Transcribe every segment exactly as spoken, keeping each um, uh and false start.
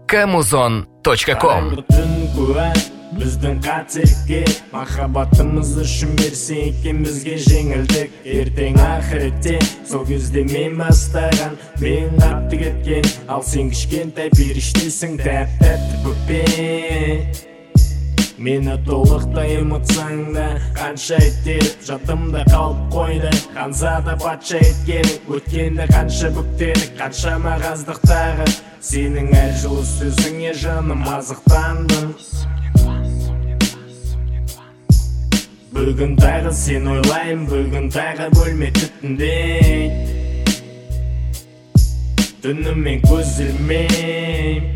камузон точка ком. Біздің қателікке махаббатымыз үшін берсе екен бізге жеңілдік. Ертең ақыретте сол кезде мен бастаған, мен қатты кеткен, ал сен кішкентай періштесің, тәп-тәтті бөпе. Мені толықтай ұмытсаң да, қанша еттеріп жадымда қалып қойды. Қанзада патша еткенің, өткенде қанша бүктедік, қанша мағаздықтағы. Сенің әр жылы сөзіңе жаным азықтандым. Бүгін тағы сен ойлайым, бүгін тағы бөлме түтіндей. Түнімен көз ілмейм.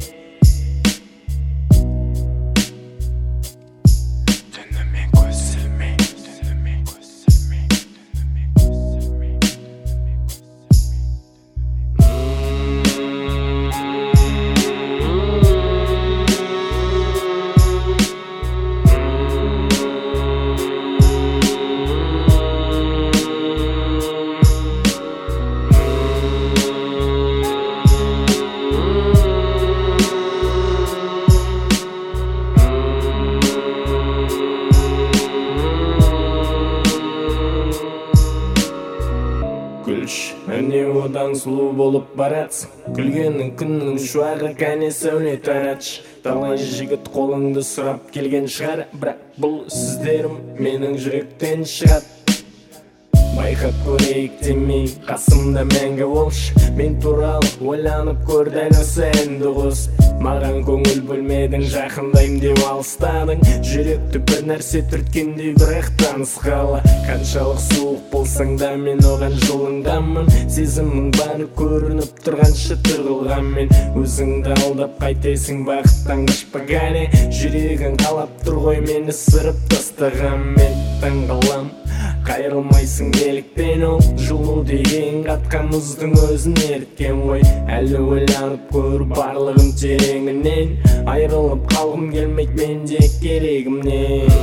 Күлш, әне одан сұлу болып баратсың. Күлгенің күннің шуағы кәне сәуле таратшы. Талай жігіт қолыңды сұрап келген шығар, бірақ бұл сөздерім менің жүректен шығады. Байқап көрейік демей, қасымда мәңгі болшы. Мен туралы ойланып көр дәл осы әнді қосып. Маған көңіл бөлмедің, жақындайым деп алыстадың. Жүректі бір нәрсе түрткендей, бірақ танысқалы. Қаншалық суық болсаң да мен оған жолыңдамын. Сезімің бары көрініп тұрғанша тығылғанмен. Өзіңді алдап қайтесің, бақыттан қашпа кәне. Жүрегің қалап тұр ғой мені сырып тастағанмен. Таңғалам, қайрылмайсың неліктен ол. Жылу деген қатқан мұздың өзін еріткен ғой. Әлі ойланып көр барлығын тереңінен. Айрылып қалғым келмейді менде керегімнен.